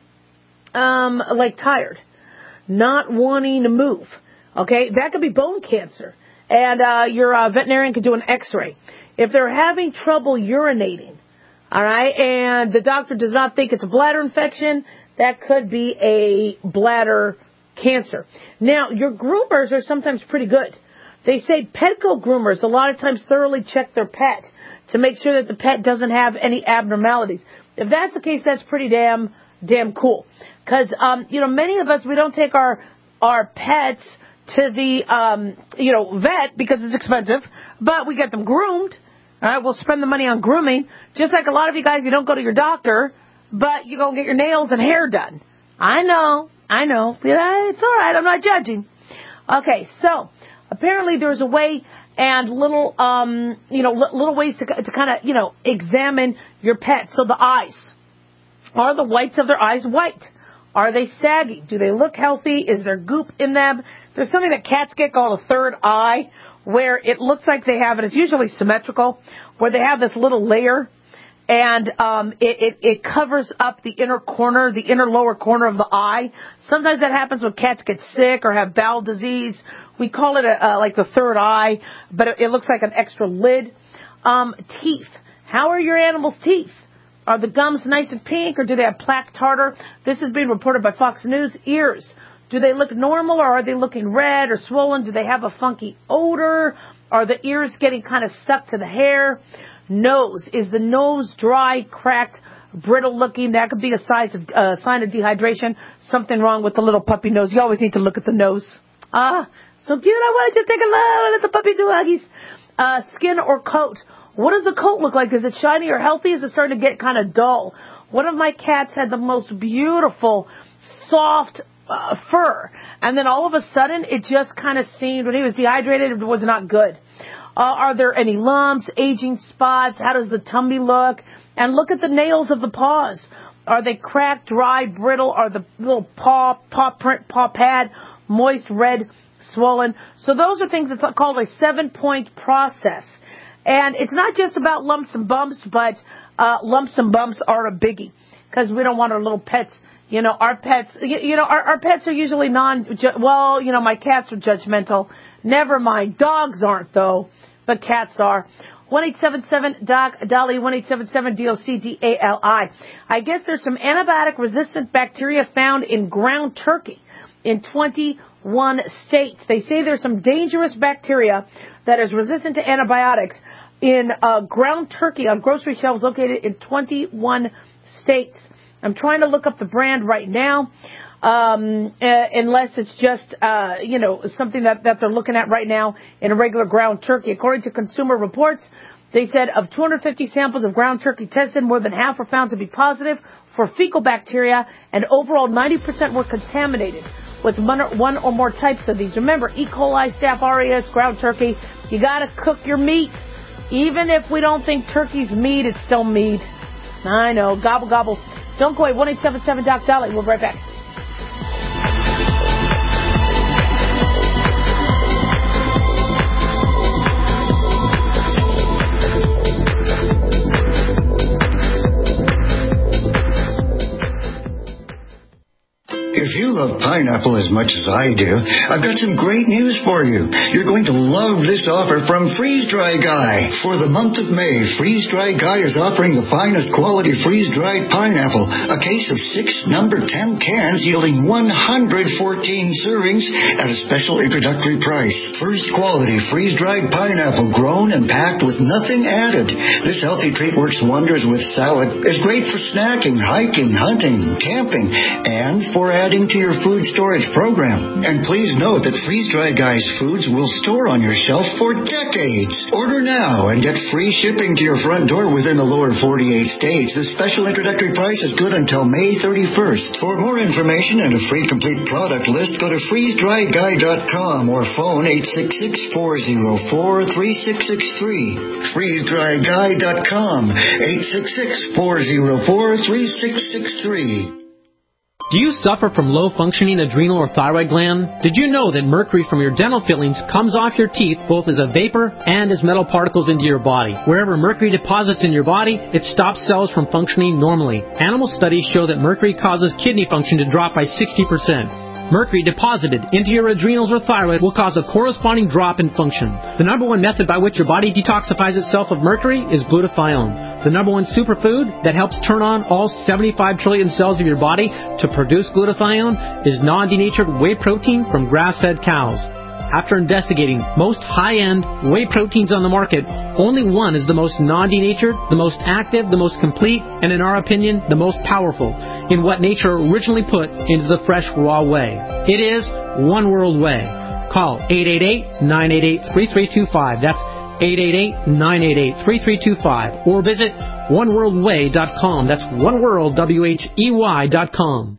um, like tired, not wanting to move, okay, that could be bone cancer. And, uh, your uh, veterinarian could do an x-ray. If they're having trouble urinating, all right, and the doctor does not think it's a bladder infection, that could be a bladder cancer. Now, your groomers are sometimes pretty good. They say Petco groomers a lot of times thoroughly check their pet to make sure that the pet doesn't have any abnormalities. If that's the case, that's pretty damn, damn cool. Because, um, you know, many of us, we don't take our our pets to the, um, you know, vet because it's expensive, but we get them groomed. All right, we'll spend the money on grooming. Just like a lot of you guys, you don't go to your doctor, but you go get your nails and hair done. I know, I know. It's all right. I'm not judging. Okay, so apparently there's a way and little, um, you know, little ways to, to kind of, you know, examine your pet. So the eyes. Are the whites of their eyes white? Are they saggy? Do they look healthy? Is there goop in them? There's something that cats get called a third eye, where it looks like they have it. It's usually symmetrical, where they have this little layer, and um, it, it, it covers up the inner corner, the inner lower corner of the eye. Sometimes that happens when cats get sick or have bowel disease. We call it a, uh, like the third eye, but it, it looks like an extra lid. Um, teeth. How are your animals' teeth? Are the gums nice and pink, or do they have plaque tartar? This is being reported by Fox News. Ears. Do they look normal, or are they looking red or swollen? Do they have a funky odor? Are the ears getting kind of stuck to the hair? Nose. Is the nose dry, cracked, brittle looking? That could be a sign of, uh, sign of dehydration. Something wrong with the little puppy nose. You always need to look at the nose. Ah, so cute. I wanted to take a look at the puppy do huggies. Uh, skin or coat. What does the coat look like? Is it shiny or healthy? Is it starting to get kind of dull? One of my cats had the most beautiful, soft uh, fur. And then all of a sudden, it just kind of seemed, when he was dehydrated, it was not good. Uh, are there any lumps, aging spots? How does the tummy look? And look at the nails of the paws. Are they cracked, dry, brittle? Are the little paw, paw print, paw pad moist, red, swollen? So those are things that's called a seven-point process. And it's not just about lumps and bumps, but uh, lumps and bumps are a biggie because we don't want our little pets. You know, our pets, you, you know, our, our pets are usually non, well, you know, my cats are judgmental. Never mind. Dogs aren't, though, but cats are. one eight seven seven D O C D A L I, one eight seven seven D O C D A L I. I guess there's some antibiotic-resistant bacteria found in ground turkey in twenty-one states. They say there's some dangerous bacteria that is resistant to antibiotics in uh, ground turkey on grocery shelves located in twenty-one states. I'm trying to look up the brand right now, um, uh, unless it's just, uh, you know, something that, that they're looking at right now in a regular ground turkey. According to Consumer Reports, they said of two hundred fifty samples of ground turkey tested, more than half were found to be positive for fecal bacteria, and overall ninety percent were contaminated with one, one or more types of these. Remember, E. coli, Staph aureus, ground turkey. You got to cook your meat. Even if we don't think turkey's meat, it's still meat. I know. Gobble, gobble. Don't go away. one eight seven seven D O C D A L I. We'll be right back. If you love pineapple as much as I do, I've got some great news for you. You're going to love this offer from Freeze Dry Guy. For the month of May, Freeze Dry Guy is offering the finest quality freeze-dried pineapple, a case of six number ten cans yielding one hundred fourteen servings at a special introductory price. First quality freeze-dried pineapple grown and packed with nothing added. This healthy treat works wonders with salad. It's great for snacking, hiking, hunting, camping, and for adding to your food storage program. And please note that Freeze Dry Guy's foods will store on your shelf for decades. Order now and get free shipping to your front door within the lower forty-eight states. This special introductory price is good until May thirty-first. For more information and a free complete product list, go to freeze dry guy dot com or phone eight six six, four zero four, three six six three. freeze dry guy dot com, eight six six, four zero four, three six six three. Do you suffer from low-functioning adrenal or thyroid gland? Did you know that mercury from your dental fillings comes off your teeth both as a vapor and as metal particles into your body? Wherever mercury deposits in your body, it stops cells from functioning normally. Animal studies show that mercury causes kidney function to drop by sixty percent. Mercury deposited into your adrenals or thyroid will cause a corresponding drop in function. The number one method by which your body detoxifies itself of mercury is glutathione. The number one superfood that helps turn on all seventy-five trillion cells of your body to produce glutathione is non-denatured whey protein from grass-fed cows. After investigating most high-end whey proteins on the market, only one is the most non-denatured, the most active, the most complete, and in our opinion, the most powerful in what nature originally put into the fresh, raw way. It is One World Way. Call eight eight eight, nine eight eight, three three two five. That's eight eight eight, nine eight eight, three three two five. Or visit one world way dot com. That's oneworld, W H E Y dot com.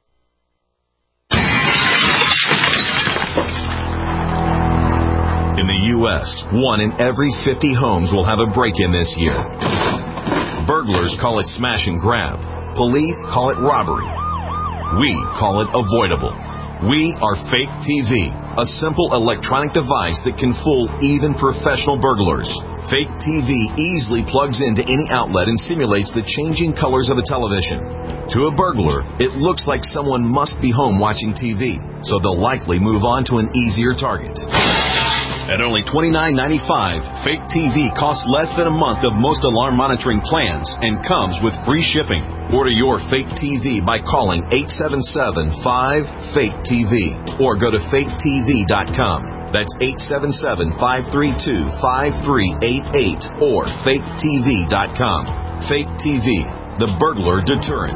In the U S, one in every fifty homes will have a break-in this year. Burglars call it smash and grab. Police call it robbery. We call it avoidable. We are Fake T V, a simple electronic device that can fool even professional burglars. Fake T V easily plugs into any outlet and simulates the changing colors of a television. To a burglar, it looks like someone must be home watching T V, so they'll likely move on to an easier target. At only twenty-nine ninety-five, Fake T V costs less than a month of most alarm monitoring plans and comes with free shipping. Order your Fake T V by calling eight seven seven, five, fake T V or go to fake T V dot com. That's eight seven seven, five three two, five three eight eight or fake T V dot com. Fake T V, the burglar deterrent.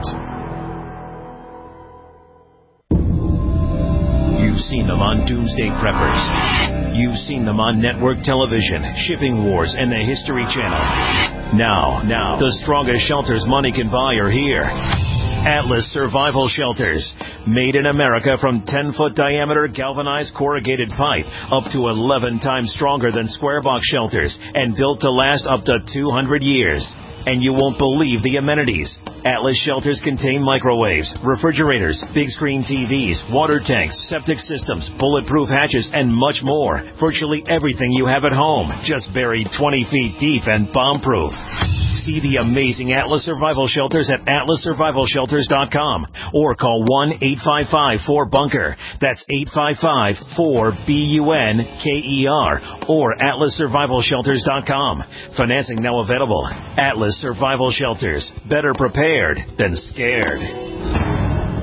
You've seen them on Doomsday Preppers. You've seen them on network television, Shipping Wars, and the History Channel. Now, now, the strongest shelters money can buy are here. Atlas Survival Shelters. Made in America from ten-foot diameter galvanized corrugated pipe, up to eleven times stronger than square box shelters, and built to last up to two hundred years. And you won't believe the amenities. Atlas shelters contain microwaves, refrigerators, big screen T Vs, water tanks, septic systems, bulletproof hatches, and much more. Virtually everything you have at home, just buried twenty feet deep and bomb-proof. See the amazing Atlas Survival Shelters at atlas survival shelters dot com or call one eight five five, four, bunker. That's eight five five, four, B U N K E R or atlas survival shelters dot com. Financing now available. Atlas Survival Shelters. Better prepared than scared.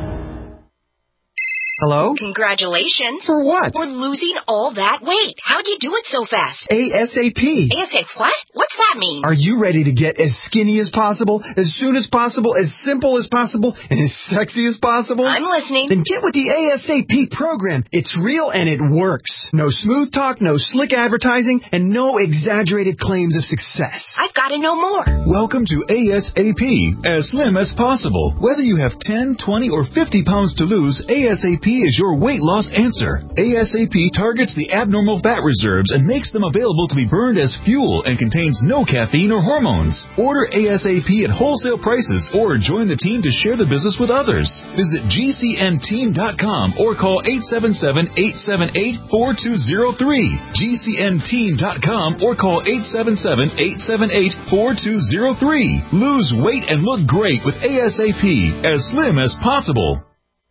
Hello? Congratulations. For what? For losing all that weight. How'd you do it so fast? ASAP. ASAP what? What's that mean? Are you ready to get as skinny as possible, as soon as possible, as simple as possible, and as sexy as possible? I'm listening. Then get with the ASAP program. It's real and it works. No smooth talk, no slick advertising, and no exaggerated claims of success. I've got to know more. Welcome to ASAP, as slim as possible. Whether you have ten, twenty, or fifty pounds to lose, ASAP is your weight loss answer. ASAP targets the abnormal fat reserves and makes them available to be burned as fuel and contains no caffeine or hormones. Order ASAP at wholesale prices or join the team to share the business with others. Visit G C N team dot com or call eight seven seven, eight seven eight, four two zero three. G C N team dot com or call eight seven seven, eight seven eight, four two zero three. Lose weight and look great with ASAP, as slim as possible.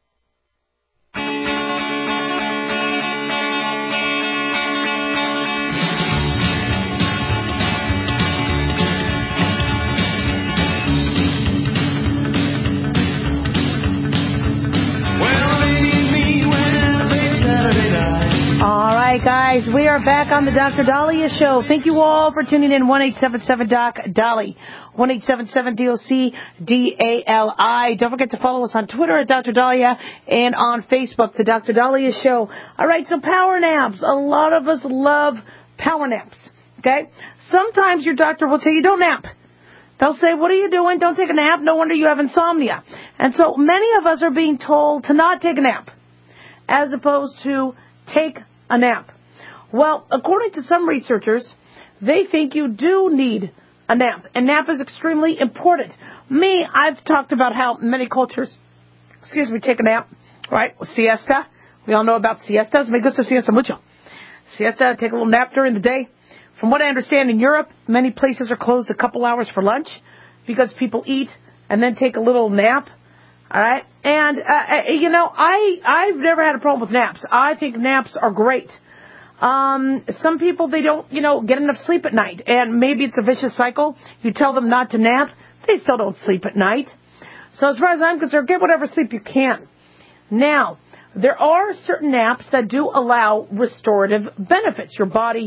Guys, we are back on the Doctor Dahlia Show. Thank you all for tuning in. one eight seven seven doc Dolly. one eight seven seven D O C D A L I. Don't forget to follow us on Twitter at Doctor Dahlia and on Facebook, the Doctor Dahlia Show. All right, so power naps. A lot of us love power naps. Okay? Sometimes your doctor will tell you don't nap. They'll say, what are you doing? Don't take a nap. No wonder you have insomnia. And so many of us are being told to not take a nap as opposed to take a nap. Well, according to some researchers, they think you do need a nap, and nap is extremely important. Me, I've talked about how many cultures, excuse me, take a nap, right? Siesta. We all know about siestas. Me gusta siesta mucho. Siesta, take a little nap during the day. From what I understand, in Europe, many places are closed a couple hours for lunch because people eat and then take a little nap. All right? And, uh, you know, I, I've never had a problem with naps. I think naps are great. Um, some people, they don't, you know, get enough sleep at night. And maybe it's a vicious cycle. You tell them not to nap, they still don't sleep at night. So as far as I'm concerned, get whatever sleep you can. Now, there are certain naps that do allow restorative benefits. Your body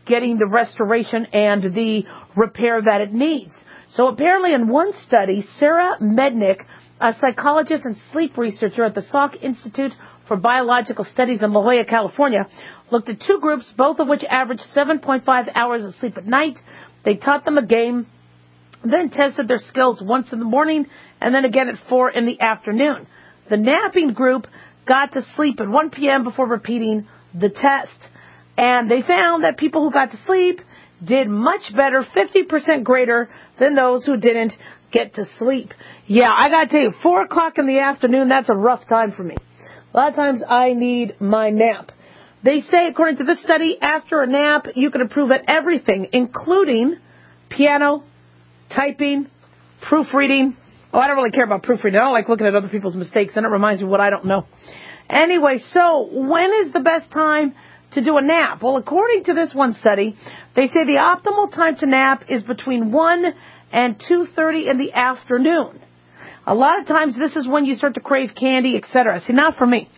getting the restoration and the repair that it needs. So apparently in one study, Sarah Mednick, a psychologist and sleep researcher at the Salk Institute for Biological Studies in La Jolla, California, looked at two groups, both of which averaged seven point five hours of sleep at night. They taught them a game, then tested their skills once in the morning and then again at four in the afternoon. The napping group got to sleep at one p.m. before repeating the test. And they found that people who got to sleep did much better, fifty percent greater than those who didn't get to sleep. Yeah, I got to tell you, four o'clock in the afternoon, that's a rough time for me. A lot of times I need my nap. They say, according to this study, after a nap, you can improve at everything, including piano, typing, proofreading. Oh, I don't really care about proofreading. I don't like looking at other people's mistakes, and it reminds me of what I don't know. Anyway, so when is the best time to do a nap? Well, according to this one study, they say the optimal time to nap is between one and two thirty in the afternoon. A lot of times this is when you start to crave candy, et cetera. See, not for me.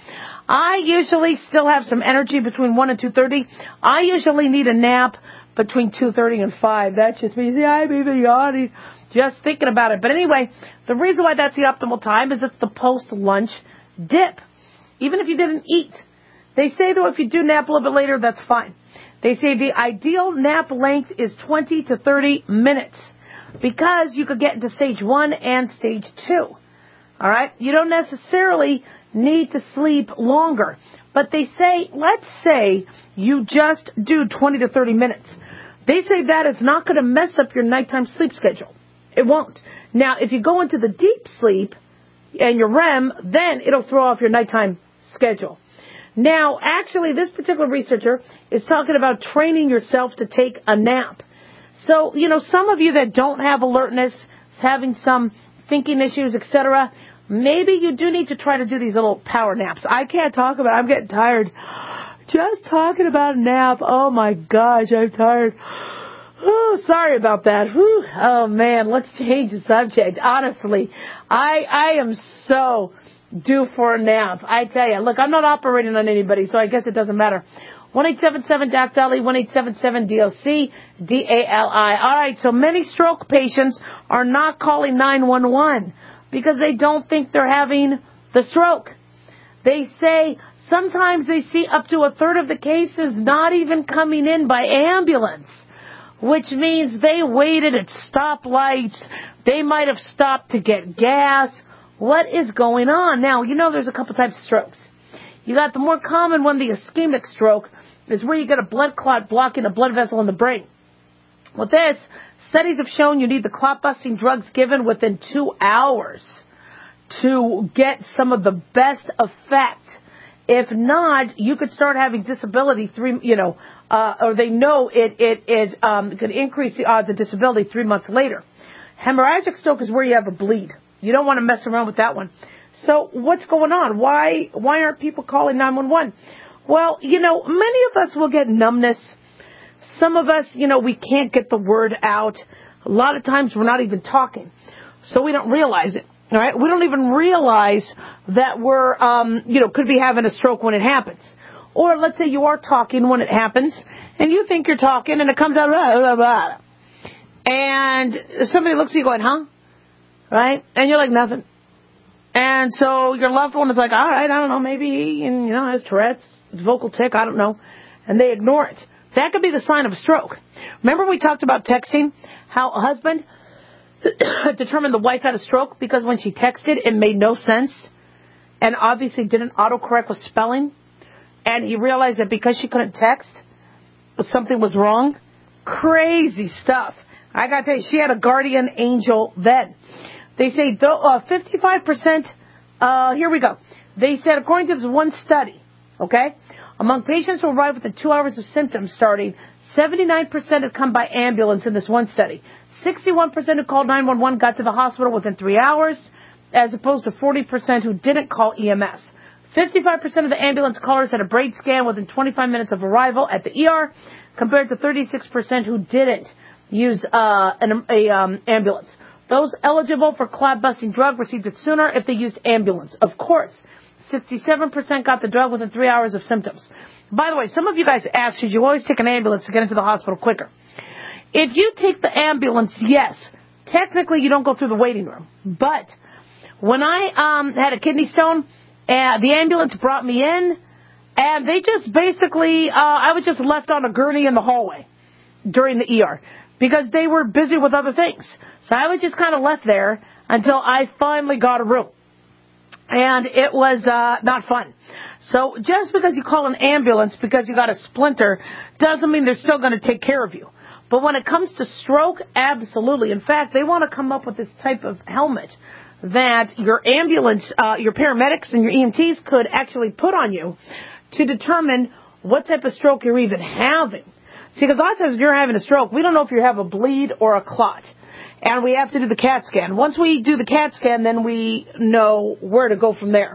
I usually still have some energy between one and two thirty. I usually need a nap between two thirty and five. That's just me. See, I'm even yawning just thinking about it. But anyway, the reason why that's the optimal time is it's the post-lunch dip. Even if you didn't eat. They say, though, if you do nap a little bit later, that's fine. They say the ideal nap length is twenty to thirty minutes because you could get into stage one and stage two. All right? You don't necessarily need to sleep longer. But they say, let's say you just do twenty to thirty minutes. They say that is not going to mess up your nighttime sleep schedule. It won't. Now, if you go into the deep sleep and your R E M, then it'll throw off your nighttime schedule. Now, actually, this particular researcher is talking about training yourself to take a nap. So, you know, some of you that don't have alertness, having some thinking issues, et cetera, maybe you do need to try to do these little power naps. I can't talk about it. I'm getting tired. Just talking about a nap. Oh, my gosh, I'm tired. Oh, sorry about that. Whew. Oh, man, let's change the subject. Honestly, I I am so due for a nap. I tell you, look, I'm not operating on anybody, so I guess it doesn't matter. one eight seven seven D O C D A L I, one eight seven seven D O C D A L I. All right, so many stroke patients are not calling nine one one because they don't think they're having the stroke. They say sometimes they see up to a third of the cases not even coming in by ambulance, which means they waited at stoplights. They might have stopped to get gas. What is going on? Now, you know there's a couple types of strokes. You got the more common one, the ischemic stroke, is where you get a blood clot blocking a blood vessel in the brain. With this, studies have shown you need the clot-busting drugs given within two hours to get some of the best effect. If not, you could start having disability three, you know, uh, or they know it, it, it um, could increase the odds of disability three months later. Hemorrhagic stroke is where you have a bleed. You don't want to mess around with that one. So what's going on? Why why aren't people calling nine one one? Well, you know, many of us will get numbness. Some of us, you know, we can't get the word out. A lot of times we're not even talking, so we don't realize it. All right, we don't even realize that we're, um, you know, could be having a stroke when it happens. Or let's say you are talking when it happens, and you think you're talking, and it comes out blah blah blah, and somebody looks at you going, huh? Right? And you're like, nothing. And so your loved one is like, all right, I don't know, maybe he, you know, has Tourette's, vocal tic, I don't know. And they ignore it. That could be the sign of a stroke. Remember we talked about texting, how a husband determined the wife had a stroke because when she texted, it made no sense and obviously didn't autocorrect with spelling. And he realized that because she couldn't text, something was wrong. Crazy stuff. I got to tell you, she had a guardian angel then. They say though, uh, fifty-five percent, uh, here we go. They said, according to this one study, okay, among patients who arrived within two hours of symptoms starting, seventy-nine percent had come by ambulance in this one study. sixty-one percent who called nine one one got to the hospital within three hours, as opposed to forty percent who didn't call E M S. fifty-five percent of the ambulance callers had a brain scan within twenty-five minutes of arrival at the E R, compared to thirty-six percent who didn't use uh, an a, um, ambulance. Those eligible for clot-busting drug received it sooner if they used ambulance. Of course, sixty-seven percent got the drug within three hours of symptoms. By the way, some of you guys asked, should you always take an ambulance to get into the hospital quicker? If you take the ambulance, yes, technically you don't go through the waiting room. But when I um, had a kidney stone, uh, the ambulance brought me in, and they just basically, uh, I was just left on a gurney in the hallway during the E R because they were busy with other things. So I was just kind of left there until I finally got a room. And it was uh, not fun. So just because you call an ambulance because you got a splinter doesn't mean they're still going to take care of you. But when it comes to stroke, absolutely. In fact, they want to come up with this type of helmet that your ambulance, uh, your paramedics and your E M Ts could actually put on you to determine what type of stroke you're even having. See, because a lot of times if you're having a stroke, we don't know if you have a bleed or a clot. And we have to do the CAT scan. Once we do the CAT scan, then we know where to go from there.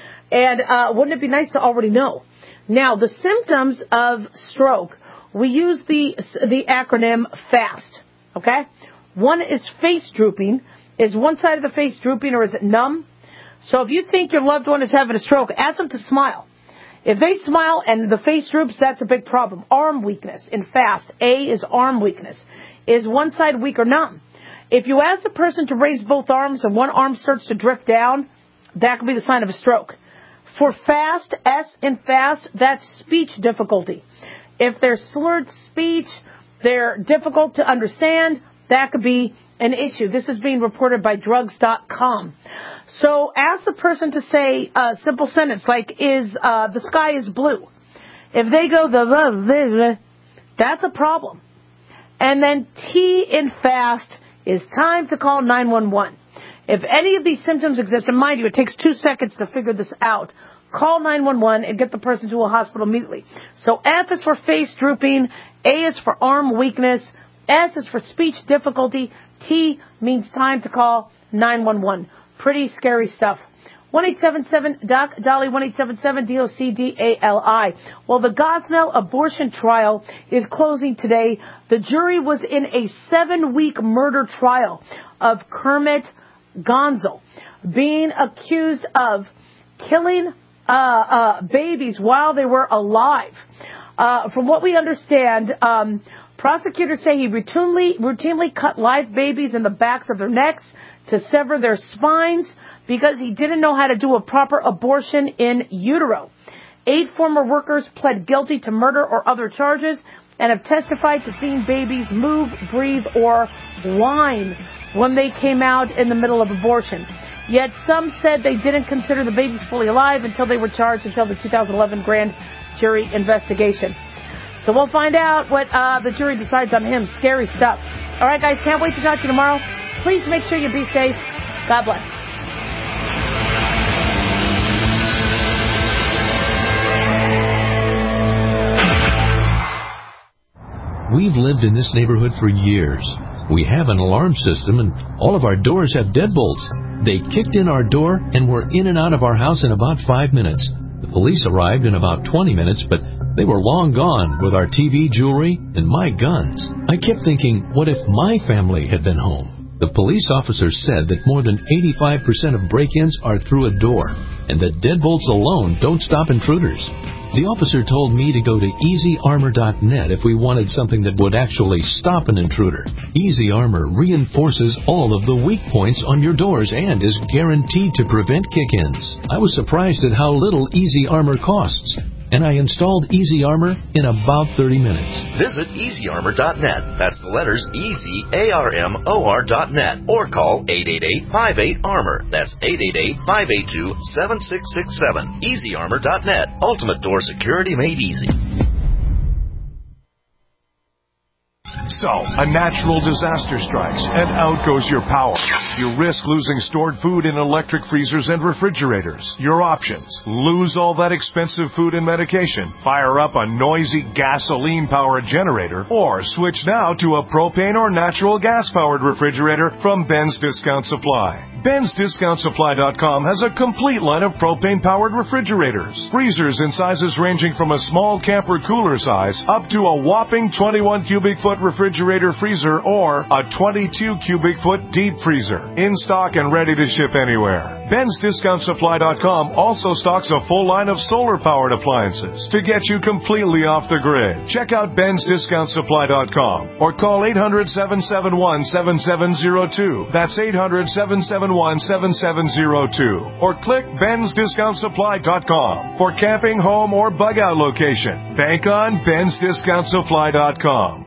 And uh, wouldn't it be nice to already know? Now, the symptoms of stroke, we use the the acronym FAST, okay? One is face drooping. Is one side of the face drooping or is it numb? So if you think your loved one is having a stroke, ask them to smile. If they smile and the face droops, that's a big problem. Arm weakness in FAST. A is arm weakness. Is one side weak or numb? If you ask the person to raise both arms and one arm starts to drift down, that could be the sign of a stroke. For FAST, S in FAST, that's speech difficulty. If they're slurred speech, they're difficult to understand, that could be an issue. This is being reported by drugs dot com. So ask the person to say a simple sentence like, "Is uh, the sky is blue?" If they go, the, the, the, that's a problem. And then T in FAST is time to call nine one one. If any of these symptoms exist, and mind you, it takes two seconds to figure this out, call nine one one and get the person to a hospital immediately. So F is for face drooping, A is for arm weakness, S is for speech difficulty, T means time to call nine one one. Pretty scary stuff. one eight seven seven D O C D A L I, one eight seven seven D O C D A L I. Well, the Gosnell abortion trial is closing today. The jury was in a seven-week murder trial of Kermit Gonzal, being accused of killing uh, uh, babies while they were alive. Uh, from what we understand, um, prosecutors say he routinely, routinely cut live babies in the backs of their necks to sever their spines because he didn't know how to do a proper abortion in utero. Eight former workers pled guilty to murder or other charges and have testified to seeing babies move, breathe, or whine when they came out in the middle of abortion. Yet some said they didn't consider the babies fully alive until they were charged until the two thousand eleven grand jury investigation. So we'll find out what uh, the jury decides on him. Scary stuff. All right, guys, can't wait to talk to you tomorrow. Please make sure you be safe. God bless. We've lived in this neighborhood for years. We have an alarm system, and all of our doors have deadbolts. They kicked in our door and were in and out of our house in about five minutes. The police arrived in about twenty minutes, but they were long gone with our T V, jewelry, and my guns. I kept thinking, what if my family had been home? The police officer said that more than eighty-five percent of break-ins are through a door, and that deadbolts alone don't stop intruders. The officer told me to go to easy armor dot net if we wanted something that would actually stop an intruder. Easy Armor reinforces all of the weak points on your doors and is guaranteed to prevent kick-ins. I was surprised at how little Easy Armor costs, and I installed Easy Armor in about thirty minutes. Visit easy armor dot net. That's the letters easy, A R M O R dot net. Or call eight eight eight, five eight, armor. That's eight eight eight, five eight two, seven six six seven. easy armor dot net. Ultimate door security made easy. So, a natural disaster strikes, and out goes your power. You risk losing stored food in electric freezers and refrigerators. Your options: lose all that expensive food and medication, fire up a noisy gasoline-powered generator, or switch now to a propane or natural gas-powered refrigerator from Ben's Discount Supply. Ben's Discount Supply dot com has a complete line of propane-powered refrigerators. Freezers in sizes ranging from a small camper cooler size up to a whopping twenty-one cubic foot refrigerator freezer or a twenty-two cubic foot deep freezer. In stock and ready to ship anywhere. Ben's Discount Supply dot com also stocks a full line of solar-powered appliances to get you completely off the grid. Check out Ben's Discount Supply dot com or call eight hundred, seven seven one, seven seven zero two. That's eight hundred, seven seven one, seven seven zero two. Or click Ben's Discount Supply dot com for camping, home, or bug-out location. Bank on Ben's Discount Supply dot com.